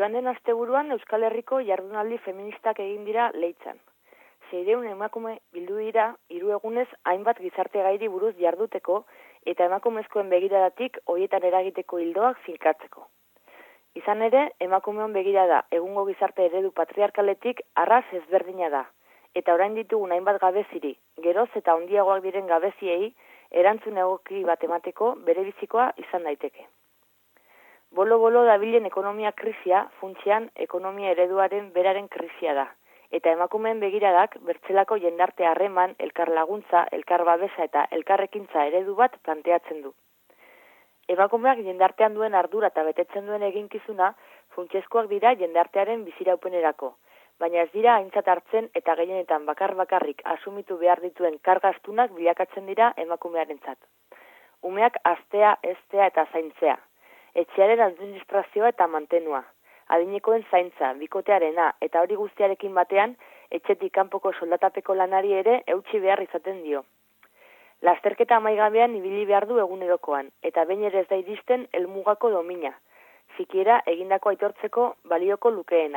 Joan den asteburuan Euskal Herriko jardunaldi feministak egin dira Leitzan. 600 emakume bildu dira 3 egunez hainbat gizarte gairi buruz jarduteko eta emakumezkoen begiradatik horietan eragiteko ildoak finkatzeko. Izan ere, emakumeon begirada egungo gizarte eredu patriarkaletik arras ezberdina da, eta orain ditugun hainbat gabeziri, geroz eta handiagoak diren gabeziei erantzun egoki bat emateko berebizikoa izan daiteke. Bolo-bolo dabilen ekonomia krisia funtsean ekonomia ereduaren beraren krisia da, eta emakumeen begiradak bertzelako jendarte harreman, elkar laguntza, elkar babesa eta elkarrekintza eredu bat planteatzen du. Emakumeak jendartean duen ardura eta betetzen duen eginkizuna funtsezkoak dira jendartearen biziraupenerako, baina ez dira aintzat hartzen eta gehienetan bakar-bakarrik asumitu behar dituen kargastunak bilakatzen dira emakumearentzat. Umeak haztea, heztea eta zaintzea, etxearen administrazioa eta mantenua, adinekoen zaintza, bikotearena eta hori guztiarekin batean etxetik kanpoko soldatapeko lanari ere eutsi behar izaten dio. Lasterketa amaigabean ibili behar du egunerokoan, eta behin ere ez da iristen helmugako domina, sikiera egindako aitortzeko balioko lukeena.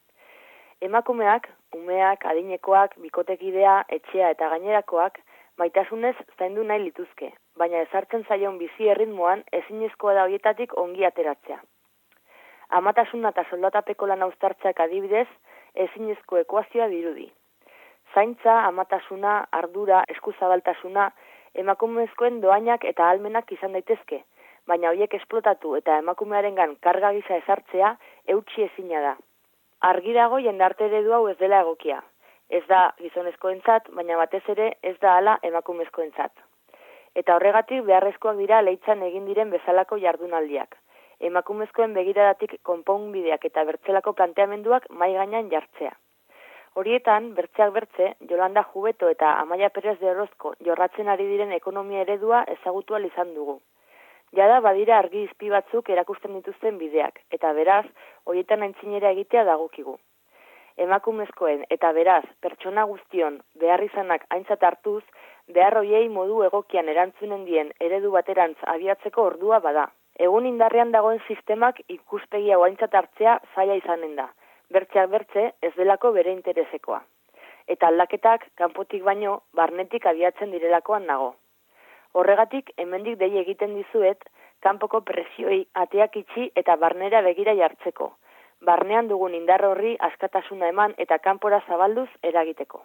Emakumeak, umeak, adinekoak, bikotekidea, etxea eta gainerakoak maitasunez zaindu nahi lituzke, baina ezartzen zaion bizi erritmoan ezinezkoa da horietatik ongi ateratzea. Amatasuna eta soldatapeko lana uztartzeak adibidez ezinezko ekuazioa dirudi. Zaintza, amatasuna, ardura, eskuzabaltasuna, emakumezkoen doainak eta ahalmenak izan daitezke, baina horiek esplotatu eta emakumearengan karga gisa ezartzea eutsi ezina da. Argi dago jendarte eredu hau ez dela egokia. Ez da gizonezkoentzat, baina batez ere ez da hala emakumezkoentzat. Eta horregatik beharrezkoak dira Leitzan egin diren bezalako jardunaldiak. Emakumezkoen begiradatik konponbideak eta bertzelako planteamenduak mahai gainean jartzea. Horietan, bertzeak bertze, Jolanda Jubeto eta Amaia Perez de Orozko jorratzen ari diren ekonomia eredua ezagutu ahal izan dugu. Jada badira argi izpi batzuk erakusten dituzten bideak, eta beraz, horietan aintzinera egitea dagokigu. Emakumezkoen eta beraz, pertsona guztion behar izanak aintzat hartuz, behar hoiei modu egokian erantzunen dien eredu baterantz abiatzeko ordua bada. Egun indarrean dagoen sistemak ikuspegi hau aintzat hartzea zaila izanen da. Bertzeak bertze ez delako bere interesekoa. Eta aldaketak kanpotik baino barnetik abiatzen direlakoan nago. Horregatik hemendik dei egiten dizuet kanpoko presioi ateak itxi eta barnera begira jartzeko. Barnean dugun indar horri askatasuna eman eta kanpora zabalduz eragiteko.